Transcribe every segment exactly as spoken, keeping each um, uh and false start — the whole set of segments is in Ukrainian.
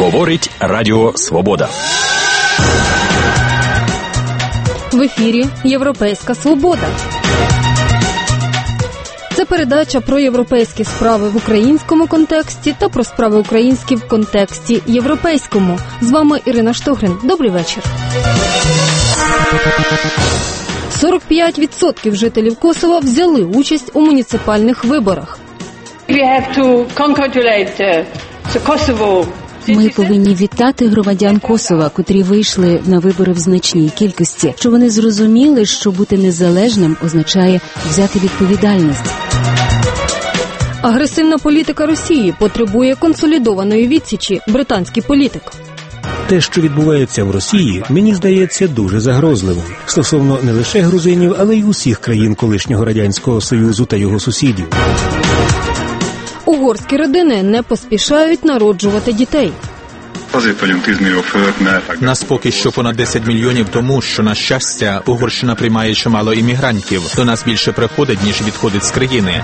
Говорить Радіо Свобода. В ефірі «Європейська свобода». Це передача про європейські справи в українському контексті та про справи українські в контексті європейському. З вами Ірина Штогрин. Добрий вечір. сорок п'ять відсотків жителів Косова взяли участь у муніципальних виборах. Ми повинні вітати громадян Косова, котрі вийшли на вибори в значній кількості, що вони зрозуміли, що бути незалежним означає взяти відповідальність. Агресивна політика Росії потребує консолідованої відсічі, британський політик. Те, що відбувається в Росії, мені здається дуже загрозливим. Стосовно не лише грузинів, але й усіх країн колишнього Радянського Союзу та його сусідів. Угорські родини не поспішають народжувати дітей. Нас поки що понад десять мільйонів тому, що, на щастя, Угорщина приймає чимало іммігрантів. До нас більше приходить, ніж відходить з країни.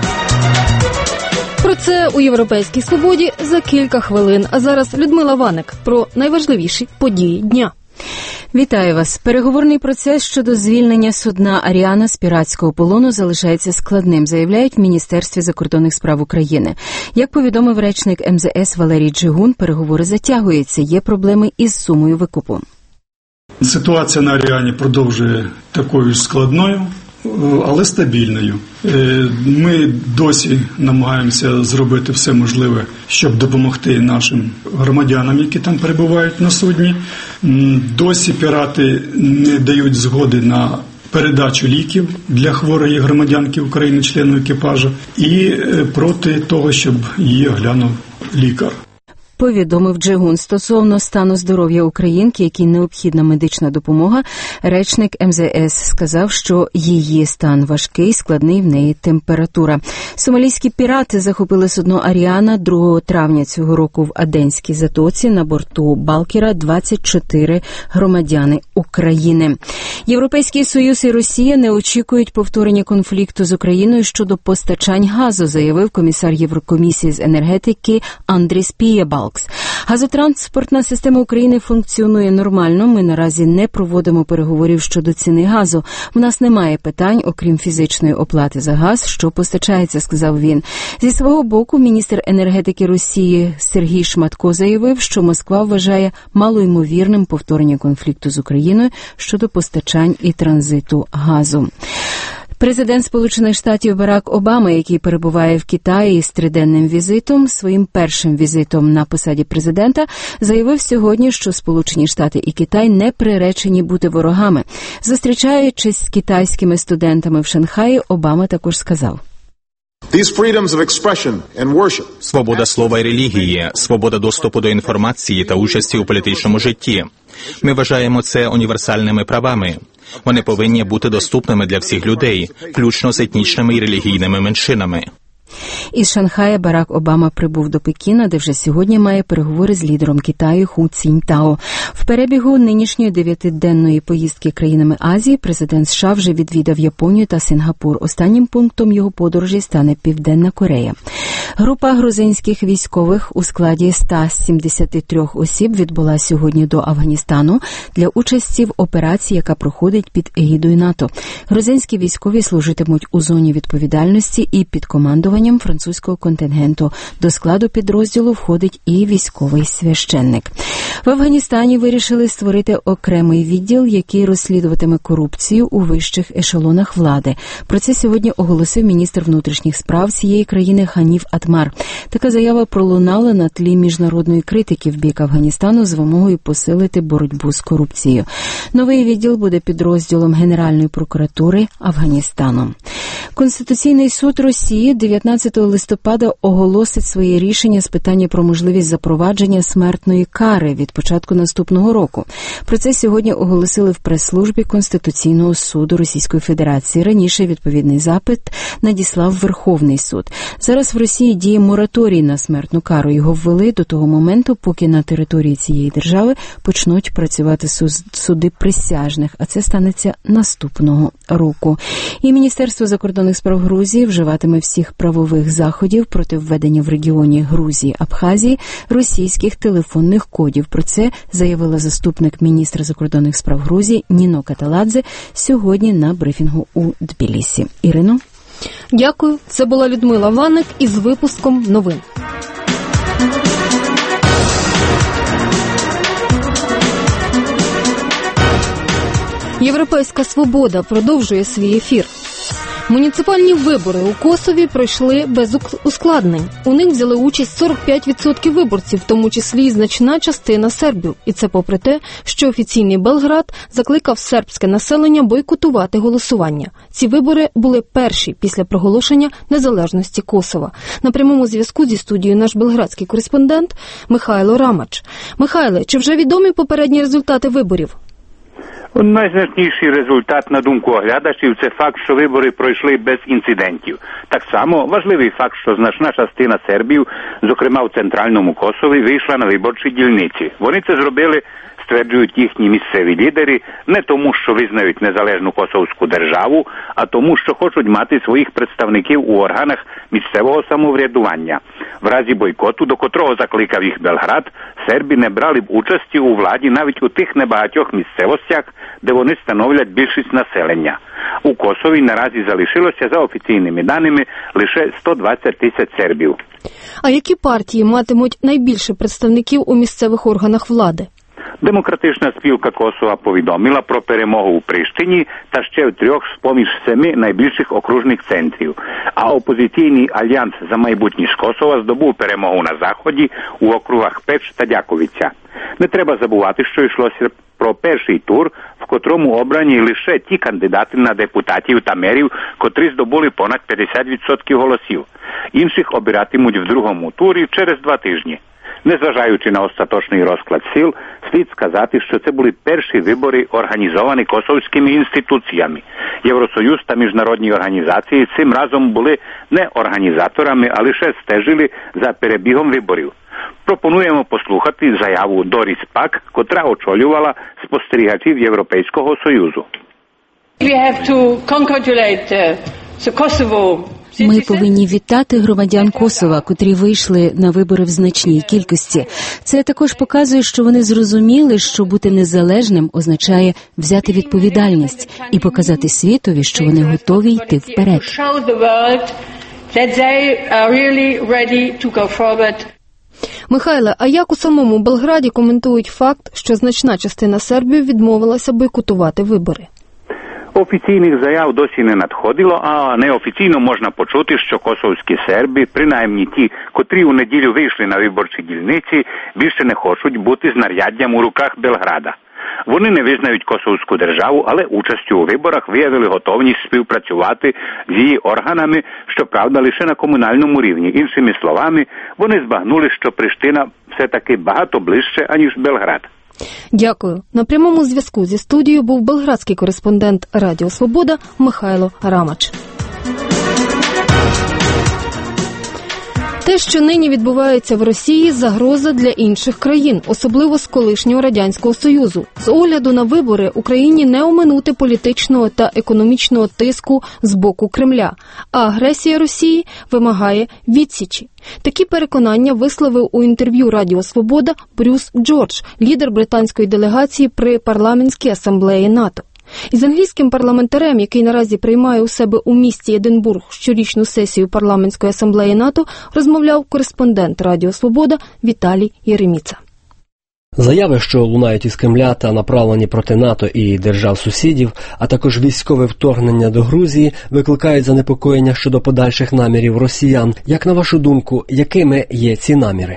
Про це у «Європейській свободі» за кілька хвилин. А зараз Людмила Ваник про найважливіші події дня. Вітаю вас. Переговорний процес щодо звільнення судна «Аріана» з піратського полону залишається складним, заявляють в Міністерстві закордонних справ України. Як повідомив речник ем зе ес Валерій Джигун, переговори затягуються, є проблеми із сумою викупу. Ситуація на «Аріані» продовжує такою ж складною, але стабільною. Ми досі намагаємося зробити все можливе, щоб допомогти нашим громадянам, які там перебувають на судні. Досі пірати не дають згоди на передачу ліків для хворої громадянки України, члену екіпажу, і проти того, щоб її оглянув лікар. Повідомив Джигун. Стосовно стану здоров'я українки, якій необхідна медична допомога, речник ем зе ес сказав, що її стан важкий, складний, в неї температура. Сомалійські пірати захопили судно «Аріана» другого травня цього року в Аденській затоці. На борту «Балкера» двадцять чотири громадяни України. Європейський Союз і Росія не очікують повторення конфлікту з Україною щодо постачань газу, заявив комісар Єврокомісії з енергетики Андріс Пієбалкс. Газотранспортна система України функціонує нормально. Ми наразі не проводимо переговорів щодо ціни газу. В нас немає питань, окрім фізичної оплати за газ, що постачається, сказав він. Зі свого боку, міністр енергетики Росії Сергій Шматко заявив, що Москва вважає малоймовірним повторення конфлікту з Україною щодо постачань і транзиту газу. Президент Сполучених Штатів Барак Обама, який перебуває в Китаї з триденним візитом, своїм першим візитом на посаді президента, заявив сьогодні, що Сполучені Штати і Китай не приречені бути ворогами. Зустрічаючись з китайськими студентами в Шанхаї, Обама також сказав: свобода слова і релігії, свобода доступу до інформації та участі у політичному житті. Ми вважаємо це універсальними правами. Вони повинні бути доступними для всіх людей, включно з етнічними і релігійними меншинами. Із Шанхая Барак Обама прибув до Пекіна, де вже сьогодні має переговори з лідером Китаю Ху Цзіньтао. В перебігу нинішньої дев'ятиденної поїздки країнами Азії президент США вже відвідав Японію та Сингапур. Останнім пунктом його подорожі стане Південна Корея. Група грузинських військових у складі ста сімдесят три осіб відбула сьогодні до Афганістану для участі в операції, яка проходить під егідою НАТО. Грузинські військові служитимуть у зоні відповідальності і під командуванням французького контингенту. До складу підрозділу входить і військовий священник. В Афганістані вирішили створити окремий відділ, який розслідуватиме корупцію у вищих ешелонах влади. Про це сьогодні оголосив міністр внутрішніх справ цієї країни Ханіф Атмар. Така заява пролунала на тлі міжнародної критики в бік Афганістану з вимогою посилити боротьбу з корупцією. Новий відділ буде підрозділом Генеральної прокуратури Афганістану. Конституційний суд Росії дев'ятнадцятого листопада оголосить своє рішення з питання про можливість запровадження смертної кари від початку наступного року. Про це сьогодні оголосили в прес-службі Конституційного суду Російської Федерації. Раніше відповідний запит надіслав Верховний суд. Зараз в Росії діє мораторій на смертну кару. Його ввели до того моменту, поки на території цієї держави почнуть працювати суди присяжних, а це станеться наступного року. І Міністерство закордонних справ Грузії вживатиме всіх правових заходів проти введення в регіоні Грузії, Абхазії російських телефонних кодів. Про це заявила заступник міністра закордонних справ Грузії Ніно Каталадзе сьогодні на брифінгу у Тбілісі. Ірино? Дякую. Це була Людмила Ваник із випуском новин. Європейська свобода продовжує свій ефір. Муніципальні вибори у Косові пройшли без ускладнень. У них взяли участь сорок п'ять відсотків виборців, в тому числі і значна частина сербів. І це попри те, що офіційний Белград закликав сербське населення бойкотувати голосування. Ці вибори були перші після проголошення незалежності Косова. На прямому зв'язку зі студією наш белградський кореспондент Михайло Рамач. Михайле, чи вже відомі попередні результати виборів? Найзначніший результат, на думку оглядачів, це факт, що вибори пройшли без інцидентів. Так само важливий факт, що значна частина сербів, зокрема в центральному Косові, вийшла на виборчі дільниці. Вони це зробили, стверджують їхні місцеві лідери, не тому, що визнають незалежну косовську державу, а тому, що хочуть мати своїх представників у органах місцевого самоврядування. В разі бойкоту, до котрого закликав їх Белград, серби не брали б участі у владі навіть у тих небагатьох місцевостях, де вони становлять більшість населення. У Косові наразі залишилося, за офіційними даними, лише сто двадцять тисяч сербів. А які партії матимуть найбільше представників у місцевих органах влади? Демократична спілка Косова повідомила про перемогу у Приштині та ще в трьох з-поміж семи найбільших окружних центрів. А опозиційний альянс за майбутність Косова здобув перемогу на Заході у округах Печ та Дяковиця. Не треба забувати, що йшлося про перший тур, в котрому обрані лише ті кандидати на депутатів та мерів, котрі здобули понад п'ятдесят відсотків голосів. Інших обиратимуть в другому турі через два тижні. Незважаючи на остаточний розклад сил, слід сказати, що це були перші вибори, організовані косовськими інституціями. Євросоюз та міжнародні організації цим разом були не організаторами, а лише стежили за перебігом виборів. Пропонуємо послухати заяву Доріс Пак, котра очолювала спостерігачів Європейського Союзу. We have to congratulate the Kosovo. Ми повинні вітати громадян Косова, котрі вийшли на вибори в значній кількості. Це також показує, що вони зрозуміли, що бути незалежним означає взяти відповідальність і показати світові, що вони готові йти вперед. Михайле, а як у самому Белграді коментують факт, що значна частина сербів відмовилася бойкотувати вибори? Офіційних заяв досі не надходило, а неофіційно можна почути, що косовські серби, принаймні ті, котрі у неділю вийшли на виборчі дільниці, більше не хочуть бути знаряддям у руках Белграда. Вони не визнають косовську державу, але участю у виборах виявили готовність співпрацювати з її органами, щоправда, лише на комунальному рівні. Іншими словами, вони збагнули, що Приштина все-таки багато ближче, аніж Белград. Дякую. На прямому зв'язку зі студією був белградський кореспондент Радіо Свобода Михайло Рамач. Те, що нині відбувається в Росії, загроза для інших країн, особливо з колишнього Радянського Союзу. З огляду на вибори Україні не оминути політичного та економічного тиску з боку Кремля, а агресія Росії вимагає відсічі. Такі переконання висловив у інтерв'ю Радіо Свобода Брюс Джордж, лідер британської делегації при парламентській асамблеї НАТО. Із англійським парламентарем, який наразі приймає у себе у місті Единбург щорічну сесію парламентської асамблеї НАТО, розмовляв кореспондент Радіо Свобода Віталій Єреміца. Заяви, що лунають із Кремля та направлені проти НАТО і держав-сусідів, а також військове вторгнення до Грузії, викликають занепокоєння щодо подальших намірів росіян. Як на вашу думку, якими є ці наміри?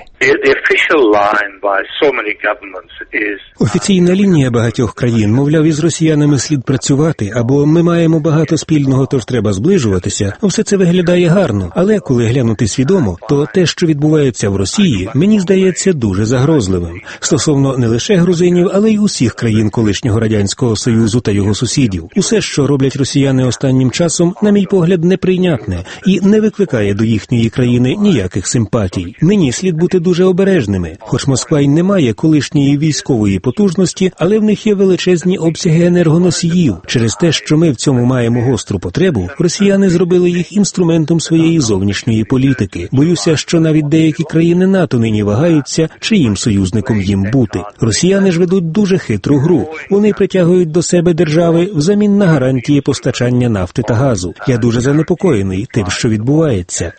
Офіційна лінія багатьох країн, мовляв, із росіянами слід працювати, або ми маємо багато спільного, тож треба зближуватися. Все це виглядає гарно, але коли глянути свідомо, то те, що відбувається в Росії, мені здається дуже загрозливим. Стосовно стосовно не лише грузинів, але й усіх країн колишнього Радянського Союзу та його сусідів. Усе, що роблять росіяни останнім часом, на мій погляд, неприйнятне і не викликає до їхньої країни ніяких симпатій. Нині слід бути дуже обережними. Хоч Москва й не має колишньої військової потужності, але в них є величезні обсяги енергоносіїв. Через те, що ми в цьому маємо гостру потребу, росіяни зробили їх інструментом своєї зовнішньої політики. Боюся, що навіть деякі країни НАТО нині вагаються, чиїм союзником їм бути. Росіяни ж ведуть дуже хитру гру. Вони притягують до себе держави взамін на гарантії постачання нафти та газу. Я дуже занепокоєний тим, що відбувається.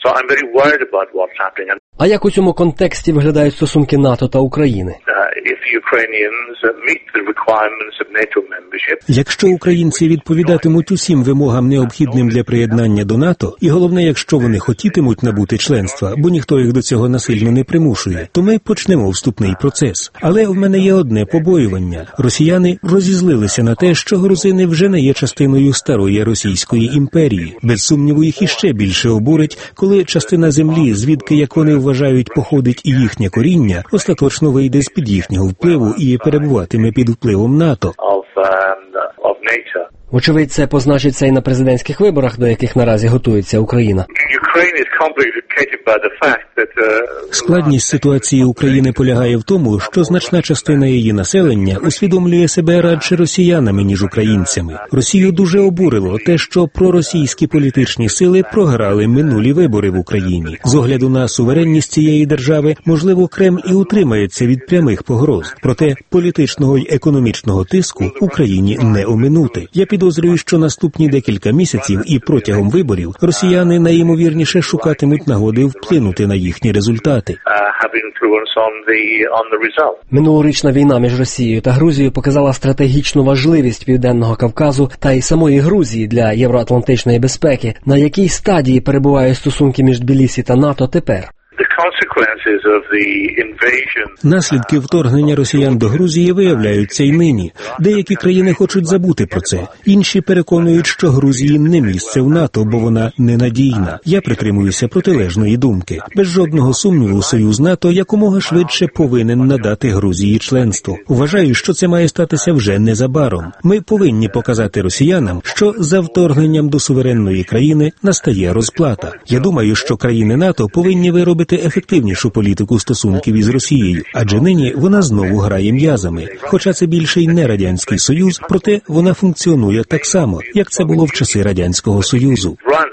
А як у цьому контексті виглядають стосунки НАТО та України? Якщо українці відповідатимуть усім вимогам, необхідним для приєднання до НАТО, і головне, якщо вони хотітимуть набути членства, бо ніхто їх до цього насильно не примушує, то ми почнемо вступний процес. Але в мене є одне побоювання. Росіяни розізлилися на те, що грузини вже не є частиною старої Російської імперії. Без сумніву, їх іще більше обурить, коли частина землі, звідки, як вони вважають, походить і їхнє коріння, остаточно вийде з-під їхнього впливу і перебуватиме під впливом НАТО. Вочевидь, це позначиться і на президентських виборах, до яких наразі готується Україна. Складність ситуації України полягає в тому, що значна частина її населення усвідомлює себе радше росіянами, ніж українцями. Росію дуже обурило те, що проросійські політичні сили програли минулі вибори в Україні. З огляду на суверенність цієї держави, можливо, Кремль і утримається від прямих погроз. Проте політичного й економічного тиску Україні не оминути. Я підозрюю, що наступні декілька місяців і протягом виборів росіяни найімовірніше шукатимуть нагоди вплинути на їхні результати. Минулорічна війна між Росією та Грузією показала стратегічну важливість Південного Кавказу та й самої Грузії для євроатлантичної безпеки. На якій стадії перебувають стосунки між Тбілісі та НАТО тепер? Наслідки вторгнення росіян до Грузії виявляються й нині. Деякі країни хочуть забути про це. Інші переконують, що Грузії не місце в НАТО, бо вона ненадійна. Я притримуюся протилежної думки. Без жодного сумніву, Союз НАТО якомога швидше повинен надати Грузії членство. Вважаю, що це має статися вже незабаром. Ми повинні показати росіянам, що за вторгненням до суверенної країни настає розплата. Я думаю, що країни НАТО повинні виробити ефективнішу політику стосунків із Росією, адже нині вона знову грає м'язами. Хоча це більше й не Радянський Союз, проте вона функціонує так само, як це було в часи Радянського Союзу.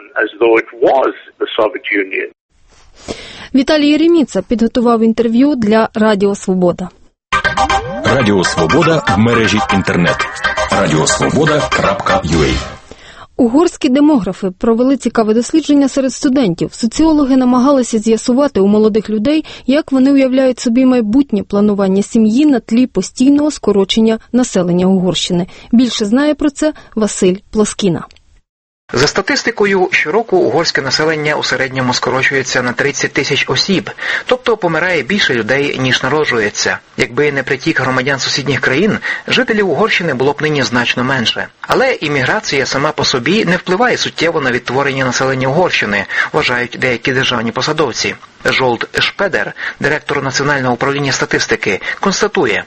Віталій Єреміца підготував інтерв'ю для Радіо Свобода. Радіо Свобода в мережі інтернет. радіосвобода крапка ю а. Угорські демографи провели цікаве дослідження серед студентів. Соціологи намагалися з'ясувати у молодих людей, як вони уявляють собі майбутнє планування сім'ї на тлі постійного скорочення населення Угорщини. Більше знає про це Василь Плоскіна. За статистикою, щороку угорське населення у середньому скорочується на тридцять тисяч осіб, тобто помирає більше людей, ніж народжується. Якби не притік громадян сусідніх країн, жителів Угорщини було б нині значно менше. Але імміграція сама по собі не впливає суттєво на відтворення населення Угорщини, вважають деякі державні посадовці. Жолт Шпедер, директор Національного управління статистики, констатує: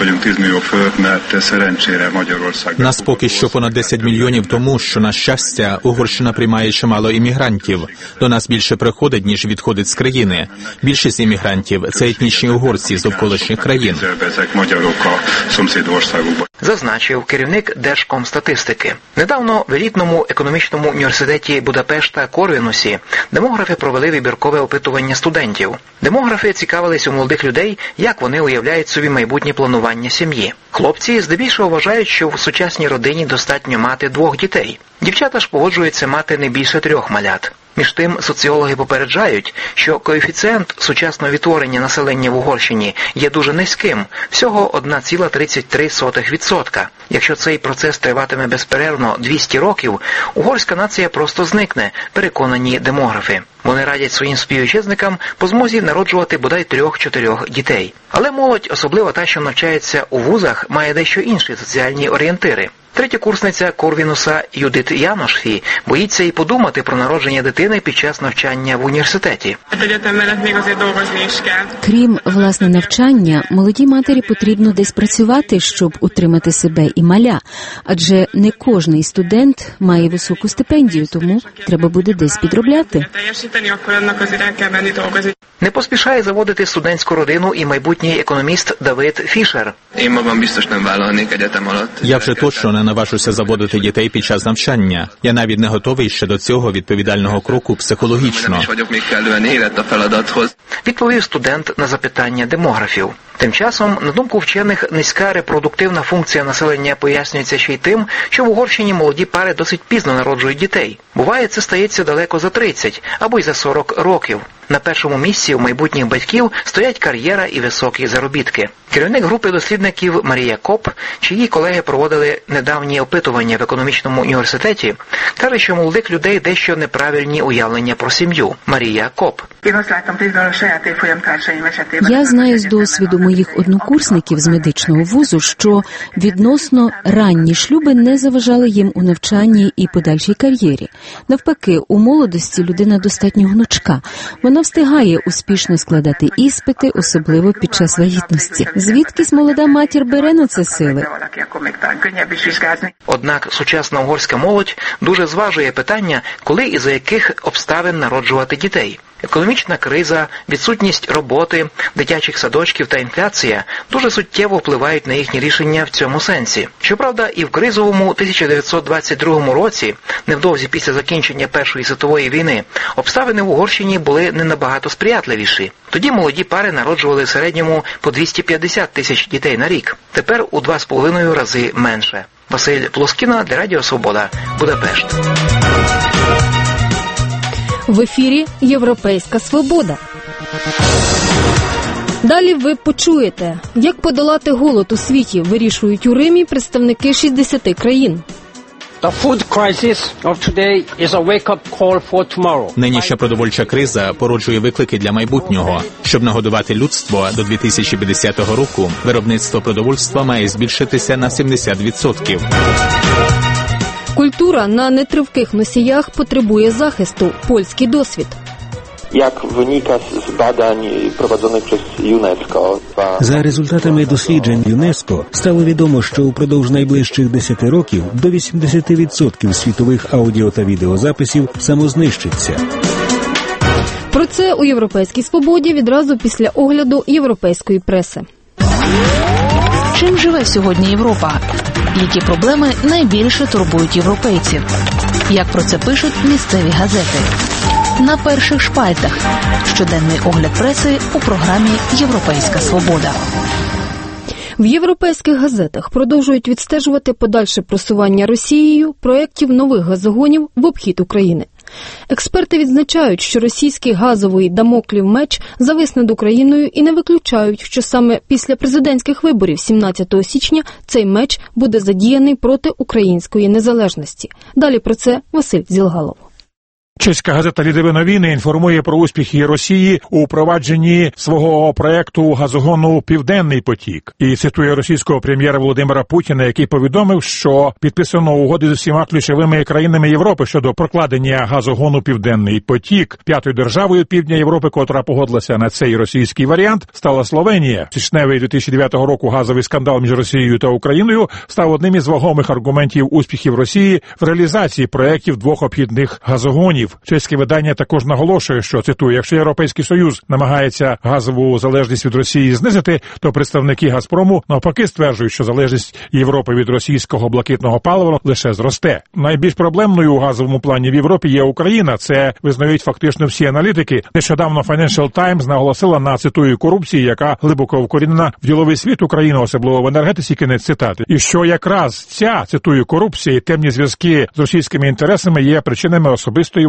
Нас поки що понад десять мільйонів тому, що, на щастя, Угорщина приймає чимало іммігрантів. До нас більше приходить, ніж відходить з країни. Більшість іммігрантів – це етнічні угорці з довколишніх країн. Зазначив керівник Держкомстатистики. Недавно в елітному економічному університеті Будапешта Корвінусі демографи провели вибіркове опитування студентів. Демографи цікавились у молодих людей, як вони уявляють собі майбутнє планування сім'ї. Хлопці здебільшого вважають, що в сучасній родині достатньо мати двох дітей. Дівчата ж погоджуються мати не більше трьох малят. Між тим, соціологи попереджають, що коефіцієнт сучасного відтворення населення в Угорщині є дуже низьким – всього одна ціла тридцять три сотих відсотка. Якщо цей процес триватиме безперервно двісті років, угорська нація просто зникне, переконані демографи. Вони радять своїм співвітчизникам по змозі народжувати бодай трьох-чотирьох дітей. Але молодь, особливо та, що навчається у вузах, має дещо інші соціальні орієнтири. Третєкурсниця Корвінуса Юдит Яношфі боїться і подумати про народження дитини під час навчання в університеті. Крім власне навчання, молодій матері потрібно десь працювати, щоб утримати себе і маля. Адже не кожний студент має високу стипендію, тому треба буде десь підробляти. Не поспішає заводити студентську родину і майбутній економіст Давид Фішер. Я вже точно не наважуся заводити дітей під час навчання. Я навіть не готовий ще до цього відповідального кроку психологічно. Відповів студент на запитання демографів. Тим часом, на думку вчених, низька репродуктивна функція населення пояснюється ще й тим, що в Угорщині молоді пари досить пізно народжують дітей. Буває, це стається далеко за тридцять або й за сорок років. На першому місці у майбутніх батьків стоять кар'єра і високі заробітки. Керівник групи дослідників Марія Коп, чиї колеги проводили недавні опитування в економічному університеті, каже, що молодих людей дещо неправильні уявлення про сім'ю. Марія Коп. Я знаю з досвіду моїх однокурсників з медичного вузу, що відносно ранні шлюби не заважали їм у навчанні і подальшій кар'єрі. Навпаки, у молодості людина достатньо гнучка. Вона встигає успішно складати іспити, особливо під час вагітності. Звідкись молода матір бере на це сили? Однак сучасна угорська молодь дуже зважує питання, коли і за яких обставин народжувати дітей. Економічна криза, відсутність роботи, дитячих садочків та інфляція дуже суттєво впливають на їхні рішення в цьому сенсі. Щоправда, і в кризовому тисяча дев'ятсот двадцять другому році, невдовзі після закінчення Першої світової війни, обставини в Угорщині були не набагато сприятливіші. Тоді молоді пари народжували в середньому по двісті п'ятдесят тисяч дітей на рік. Тепер у два з половиною рази менше. Василь Плоскіна для Радіо Свобода, Будапешт. В ефірі «Європейська свобода». Далі ви почуєте, як подолати голод у світі, вирішують у Римі представники шістдесяти країн. Нинішня продовольча криза породжує виклики для майбутнього. Щоб нагодувати людство до дві тисячі п'ятдесятого року, виробництво продовольства має збільшитися на сімдесят відсотків. Культура на нетривких носіях потребує захисту. Польський досвід. Як виnika з бадань, проведених przez ЮНЕСКО. За результатами досліджень ЮНЕСКО стало відомо, що упродовж найближчих десяти років до вісімдесят відсотків світових аудіо та відеозаписів самознищиться. Про це у «Європейській свободі» відразу після огляду європейської преси. Чим живе сьогодні Європа? Які проблеми найбільше турбують європейців? Як про це пишуть місцеві газети? На перших шпальтах. Щоденний огляд преси у програмі «Європейська свобода». В європейських газетах продовжують відстежувати подальше просування Росією проєктів нових газогонів в обхід України. Експерти відзначають, що російський газовий дамоклів меч завис над Україною і не виключають, що саме після президентських виборів сімнадцятого січня цей меч буде задіяний проти української незалежності. Далі про це Василь Зілгалов. Чеська газета «Лідові новини» інформує про успіхи Росії у впровадженні свого проекту газогону «Південний потік». І цитує російського прем'єра Володимира Путіна, який повідомив, що підписано угоди з усіма ключовими країнами Європи щодо прокладення газогону «Південний потік». П'ятою державою півдня Європи, котра погодилася на цей російський варіант, стала Словенія. Січневий дві тисячі дев'ятого року газовий скандал між Росією та Україною став одним із вагомих аргументів успіхів Росії в реалізації проєктів двох обхідних газогонів. Чеське видання також наголошує, що, цитую, якщо Європейський Союз намагається газову залежність від Росії знизити, то представники «Газпрому» навпаки стверджують, що залежність Європи від російського блакитного палива лише зросте. Найбільш проблемною у газовому плані в Європі є Україна. Це визнають фактично всі аналітики. Нещодавно Financial Times наголосила на, цитую, корупції, яка глибоко вкорінена в діловий світ України, особливо в енергетиці, кінець цитати. І що якраз ця, цитую, корупція і темні зв'язки з російськими інтересами є причинами особистої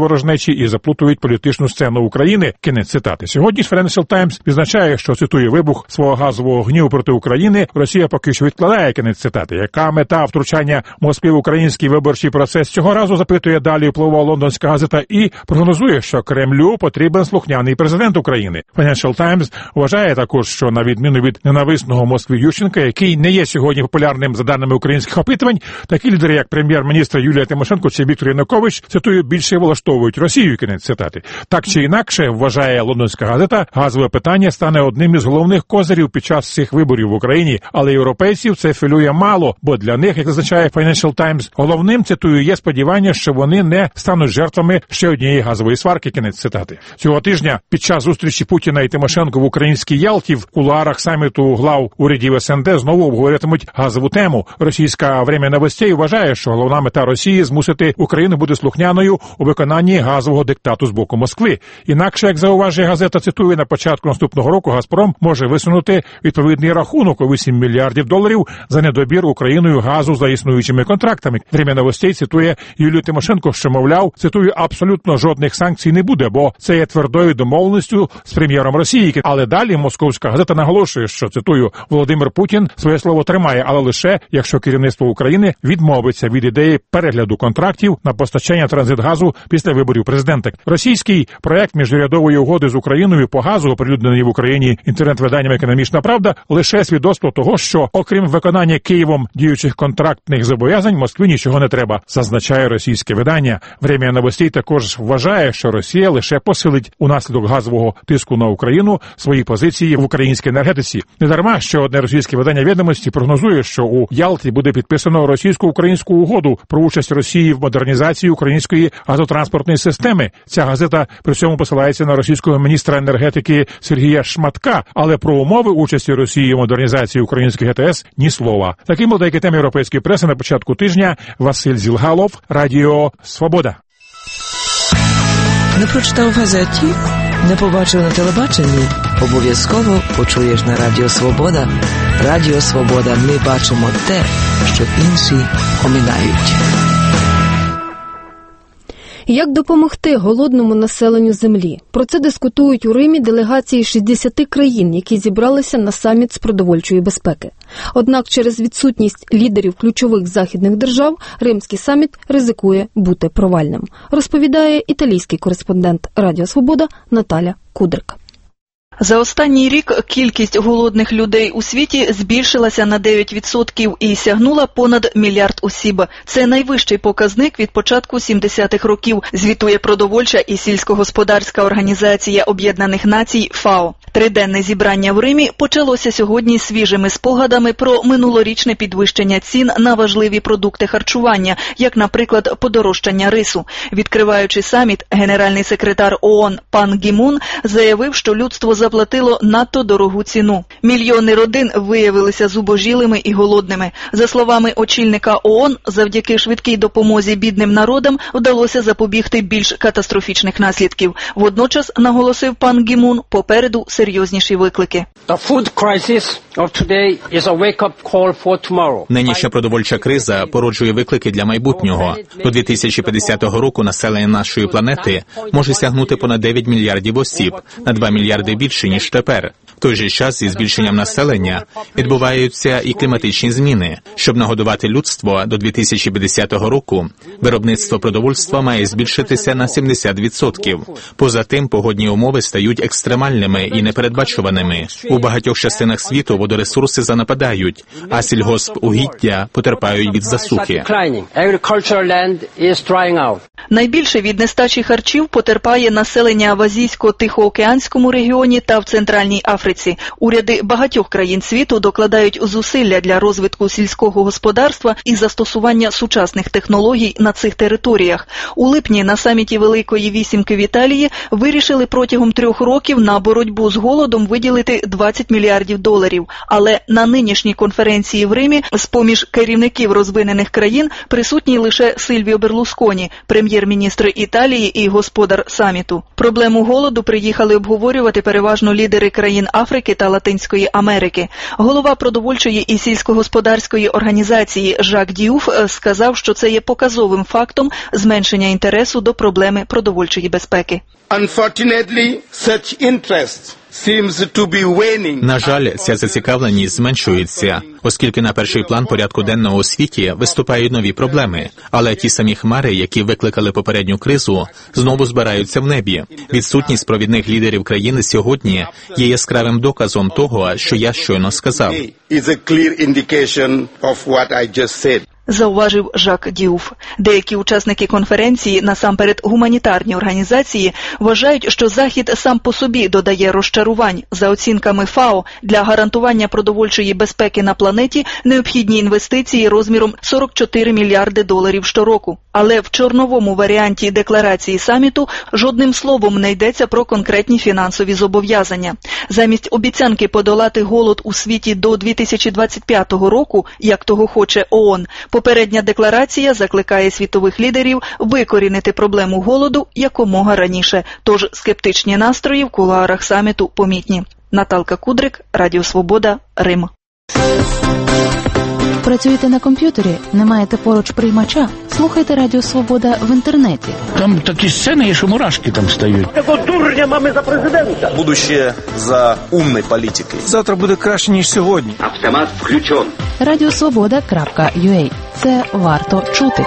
ворожнечі і заплутують політичну сцену України. Кінець цитати. Сьогодні Financial Times відзначає, що, цитує, вибух свого газового гніву проти України Росія поки що відкладає, кінець цитати. Яка мета втручання Москви в український виборчий процес цього разу, запитує далі впливова лондонська газета і прогнозує, що Кремлю потрібен слухняний президент України. Financial Times вважає також, що на відміну від ненависного Москви Ющенка, який не є сьогодні популярним за даними українських опитувань, такі лідери, як прем'єр-міністр Юлія Тимошенко чи Віктор Янукович, цитую, більше влаштовують Росію, кінець цитати. Так чи інакше, вважає лондонська газета, газове питання стане одним із головних козирів під час цих виборів в Україні, але європейців це хвилює мало, бо для них, як зазначає Financial Times, головним, цитую, є сподівання, що вони не стануть жертвами ще однієї газової сварки, кінець цитати. Цього тижня під час зустрічі Путіна і Тимошенко в українській Ялті в кулуарах саміту глав урядів ес ен де знову обговорюватимуть газову тему. Російська «Время новостей» вважає, що головна мета Росії – змусити Україну бути слухняною у виконанні газового диктату з боку Москви. Інакше, як зауважує газета, цитує, на початку наступного року «Газпром» може висунути відповідний рахунок у вісім мільярдів доларів за недобір Україною газу за існуючими контрактами. «Время новостей» цитує Юлію Тимошенко, що, мовляв, цитую, абсолютно жодних санкцій не буде, бо це є твердою домовленістю з прем'єром Росії. Але далі московська газета наголошує, що, цитую, Володимир Путін своє слово тримає, але лише, якщо керівництво України відмовиться від ідеї перегляду контрактів на постачання транзитгазу після виборів президента. Російський проект міжурядової угоди з Україною по газу, оприлюднений в Україні інтернет-виданням «Економічна правда», лише свідоцтво того, що, окрім виконання Києвом діючих контрактних зобов'язань, Москві нічого не треба, зазначає російське видання. «Время новостей» також вважає, що Росія лише посилить унаслідок газового тиску на Україну свої позиції в українській енергетиці. Недарма, що одне російське видання «Відомості» прогнозує, що у Ялті буде підписано російсько-українську угоду про участь Росії в модернізації української газотранспортної системи. Ця газета при цьому посилається на російського міністра енергетики Сергія Шматка, але про умови участі Росії в модернізації українських ге те ес ні слова. Таким були деякі теми європейської преси на початку тижня. Василь Зілгалов, Радіо Свобода. Не прочитав в газеті? Не побачив на телебаченні? Обов'язково почуєш на Радіо Свобода. Радіо Свобода. Ми бачимо те, що інші оминають. Як допомогти голодному населенню землі? Про це дискутують у Римі делегації шістдесят країн, які зібралися на саміт з продовольчої безпеки. Однак через відсутність лідерів ключових західних держав римський саміт ризикує бути провальним, розповідає італійський кореспондент Радіо Свобода Наталя Кудрик. За останній рік кількість голодних людей у світі збільшилася на дев'ять відсотків і сягнула понад мільярд осіб. Це найвищий показник від початку сімдесятих років, звітує продовольча і сільськогосподарська організація Об'єднаних Націй ФАО. Триденне зібрання в Римі почалося сьогодні свіжими спогадами про минулорічне підвищення цін на важливі продукти харчування, як, наприклад, подорожчання рису. Відкриваючи саміт, генеральний секретар ООН пан Гі Мун заявив, що людство заплатило надто дорогу ціну. Мільйони родин виявилися зубожілими і голодними. За словами очільника ООН, завдяки швидкій допомозі бідним народам вдалося запобігти більш катастрофічних наслідків. Водночас, наголосив пан Гі Мун, попереду серйозніші виклики. Нинішня продовольча криза породжує виклики для майбутнього. До дві тисячі п'ятдесятого року населення нашої планети може сягнути понад дев'ять мільярдів осіб, на два мільярди більше, ніж тепер. В той же час із збільшенням населення відбуваються і кліматичні зміни. Щоб нагодувати людство до дві тисячі п'ятдесятого року, виробництво продовольства має збільшитися на сімдесят відсотків. Поза тим, погодні умови стають екстремальними і непередбачуваними. У багатьох частинах світу водоресурси занепадають, а сільгоспугіддя потерпають від засухи. Найбільше від нестачі харчів потерпає населення в Азійсько-Тихоокеанському регіоні та в Центральній Африці. Уряди багатьох країн світу докладають зусилля для розвитку сільського господарства і застосування сучасних технологій на цих територіях. У липні на саміті Великої Вісімки в Італії вирішили протягом трьох років на боротьбу з голодом виділити двадцять мільярдів доларів. Але на нинішній конференції в Римі з-поміж керівників розвинених країн присутній лише Сильвіо Берлусконі, прем'єр-міністр Італії і господар саміту. Проблему голоду приїхали обговорювати переважно лідери країн Африки та Латинської Америки. Голова продовольчої і сільськогосподарської організації Жак Діуф сказав, що це є показовим фактом зменшення інтересу до проблеми продовольчої безпеки. На жаль, ця зацікавленість зменшується, оскільки на перший план порядку денного у світі виступають нові проблеми. Але ті самі хмари, які викликали попередню кризу, знову збираються в небі. Відсутність провідних лідерів країни сьогодні є яскравим доказом того, що я щойно сказав. Зауважив Жак Діуф. Деякі учасники конференції, насамперед гуманітарні організації, вважають, що Захід сам по собі додає розчарувань. За оцінками ФАО, для гарантування продовольчої безпеки на планеті необхідні інвестиції розміром сорок чотири мільярди доларів щороку. Але в чорновому варіанті декларації саміту жодним словом не йдеться про конкретні фінансові зобов'язання. Замість обіцянки подолати голод у світі до дві тисячі двадцять п'ятого року, як того хоче ООН, попередня декларація закликає світових лідерів викорінити проблему голоду якомога раніше. Тож скептичні настрої в кулуарах саміту помітні. Наталка Кудрик, Радіо Свобода, Рим. Працюєте на комп'ютері? Не маєте поруч приймача? Слухайте Радіо Свобода в інтернеті. Там такі сцени є, що мурашки там стають. Такого дурня мами за президента. Будущее за умной політикою. Завтра буде краще, ніж сьогодні. Автомат включен. радіо свобода крапка ю а. Це варто чути.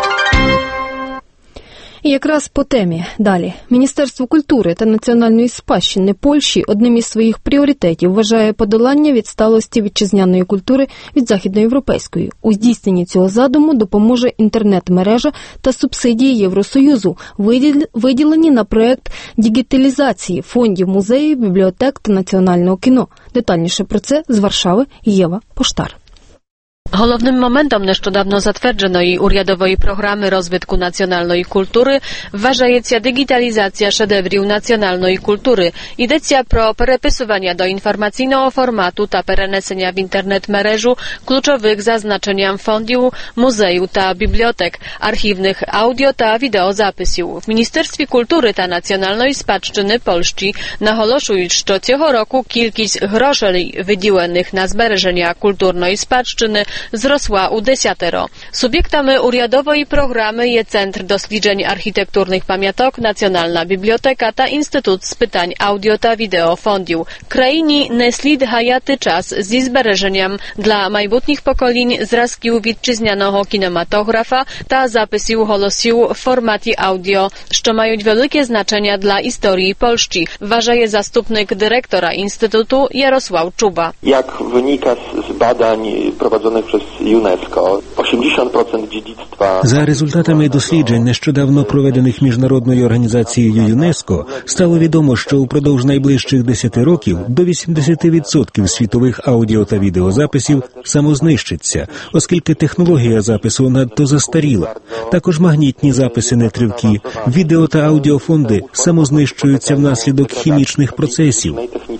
І якраз по темі. Далі. Міністерство культури та національної спадщини Польщі одним із своїх пріоритетів вважає подолання відсталості вітчизняної культури від західноєвропейської. У здійсненні цього задуму допоможе інтернет-мережа та субсидії Євросоюзу, виділені на проект дігіталізації фондів музеїв, бібліотек та національного кіно. Детальніше про це з Варшави Єва Поштар. Головним моментом нещодавно затвердженої урядової програми розвитку національної культури вважається digitalizacja шедеврів національної культури. Йдеться про переписування до інформаційного формату та перенесення в інтернет-мережу ключових за значенням фондів, музеїв та бібліотек, архівних аудіо та відеозаписів. В Міністерстві культури та національної спадщини Польщі наголошують, що цього року кількість грошей, виділених на збереження культурної спадщини, зросła u десятеро. Суб'єктами урядової програми є Центр досліджень архітектурних пам'яток, Національна бібліотека та Інститут з питань аудіо та відеофондів. Країні не слід гаяти час зі збереженням для майбутніх поколінь зразків вітчизняного кінематографа та записів голосів в форматі аудіо, що мають велике значення для історії Польщі, вважає zastupnik dyrektora Instytutu Jarosław Czuba. Jak wynika z badań prowadzonych przez ЮНЕСКО, osiemdziesiąt procent dziedzictwa... За результатами досліджень, нещодавно проведених Міжнародною організацією ЮНЕСКО, стало відомо, що упродовж найближчих десяти років до вісімдесят відсотків світових аудіо та відеозаписів самознищиться, оскільки технологія запису надто застаріла. Також магнітні записи нетривкі, відео та аудіофонди самознищуються внаслідок хімічних процесів.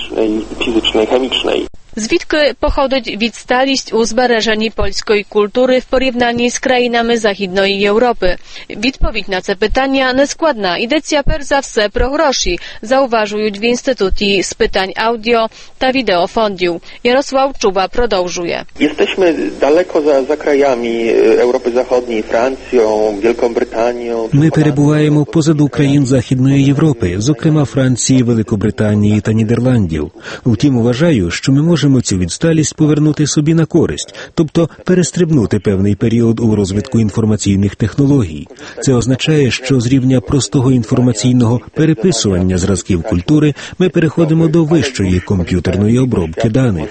Звідки походить відсталість у збереженні польської культури в порівнянні з країнами Західної Європи? Відповідь на це питання нескладна. Йдеться перш за все про гроші, зауважують в Інституті з питань аудіо та відеофондів. Jarosław Czuba продовжує. Jesteśmy daleko za, za krajami Europy Zachodniej, Francją, Wielką Brytanią. Ми перебуваємо позаду країн Західної Європи, зокрема Франції, Великобританії та Нідерландів. Втім, вважаю, що ми можемо цю відсталість повернути собі на користь, тобто перестрибнути певний період у розвитку інформаційних технологій. Це означає, що з рівня простого інформаційного переписування зразків культури ми переходимо до вищої комп'ютерної обробки даних.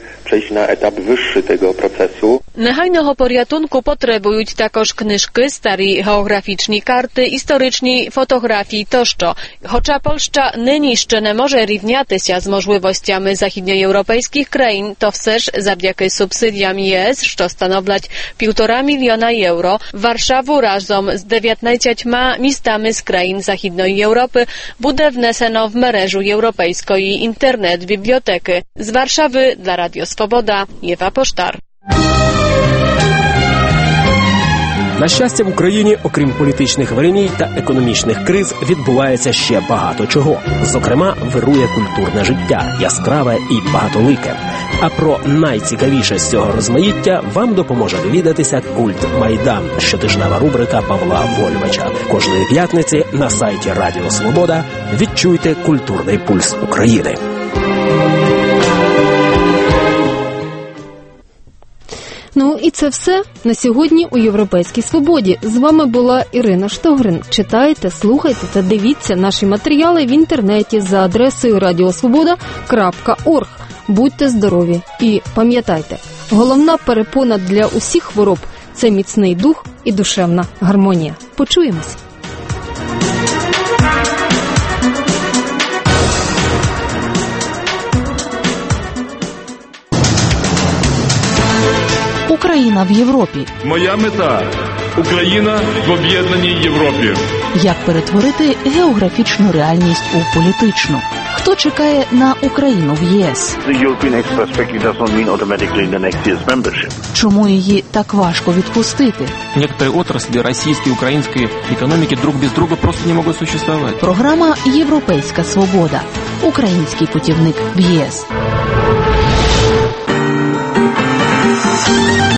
Негайного порятунку потребують також книжки, старі географічні карти, історичні фотографії тощо. Хоча Польща нині ще не може рівнятися з можливостями західноєвропейських інших країн, то все ж завдяки субсидіям ЄС, що становлять півтора мільйона євро, Варшаву разом з дев'ятнадцятьма містами з країн Західної Європи буде внесено в мережу європейської інтернет-бібліотеки. З Warszawy dla Radio Swoboda, Єва Поштар. На щастя, в Україні, окрім політичних вириній та економічних криз, відбувається ще багато чого. Зокрема, вирує культурне життя, яскраве і багатолике. А про найцікавіше з цього розмаїття вам допоможе довідатися «Культ Майдан» – щотижнева рубрика Павла Вольвича. Кожної п'ятниці на сайті Радіо Свобода відчуйте культурний пульс України. Ну і це все на сьогодні у «Європейській свободі». З вами була Ірина Штогрин. Читайте, слухайте та дивіться наші матеріали в інтернеті за адресою радіосвобода крапка орг. Будьте здорові і пам'ятайте, головна перепона для усіх хвороб – це міцний дух і душевна гармонія. Почуємось! Україна в Європі. Моя мета – Україна в об'єднаній Європі. Як перетворити географічну реальність у політичну? Хто чекає на Україну в ЄС? Чому її так важко відпустити? Некоторые отрасли российской и украинской экономики друг без друга просто не могут существовать. Програма «Європейська свобода». Український путівник в ЄС.